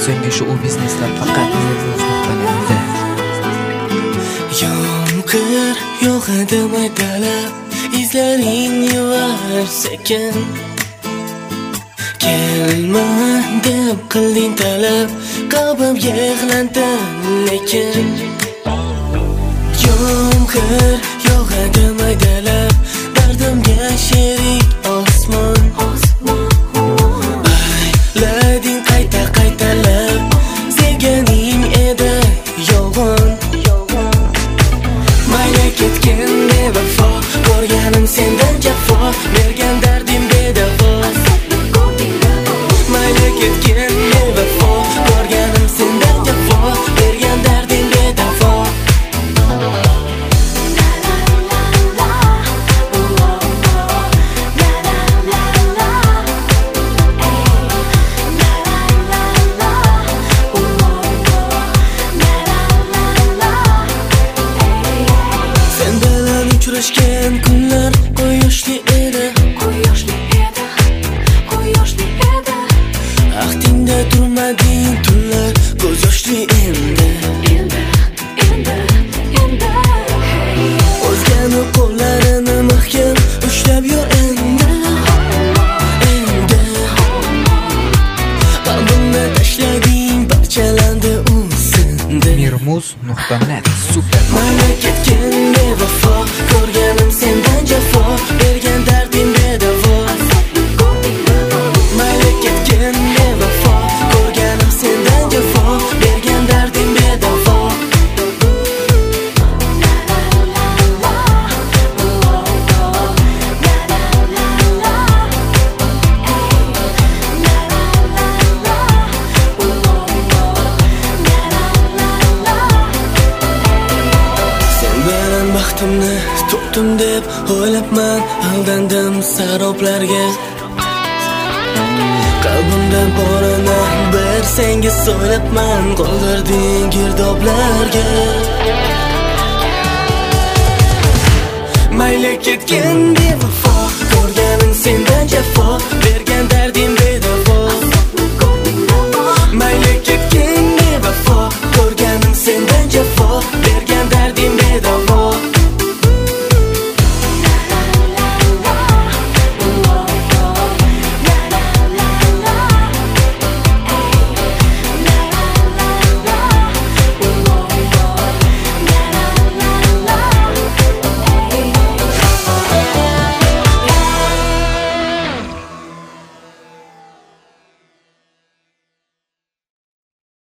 So'nggi shu bizneslar faqat nervos.net'da. Yomg'ir yog'adi maydalab, izlaring yuvar sekin. Kelma deb qilding talab, qalbim yig'landi lekin. Yomg'ir yog'adi maydalab, dardimga sherik osmon. Aylading qayta-qaytalab, sevganing edi yolg'on. Mayli ketgin bevafo, ko'rganim sendan jafo, bergan dardim bedavo. Mayli ketgin bevafo, ko'rganim sendan jafo, bergan dardim bedavo. Sen bilan uchrashgan kunlar quyoshli edi, Axtingda turmading tunlar, ko'z yoshli endi. O'zgani qo'llarini mahkam ushlab yur endi. Qalbimni tashlading, parchalandi u sindi. Nervos.net super. Mayli ketgin bevafo, ko'rganim sendan jafo, bergan dardim bedavo. Mayli ketgin bevafo, ko'rganim sendan jafo, bergan dardim bedavo. Sen bilan baxtimni topdim deb o'ylabman, aldandim saroblarga. Qalbimda borini bir senga so'ylabman, qoldirding girdoblarga. Mayli ketgin bevafo, ko'rganim sendan jafo, bergan dardim bedavo.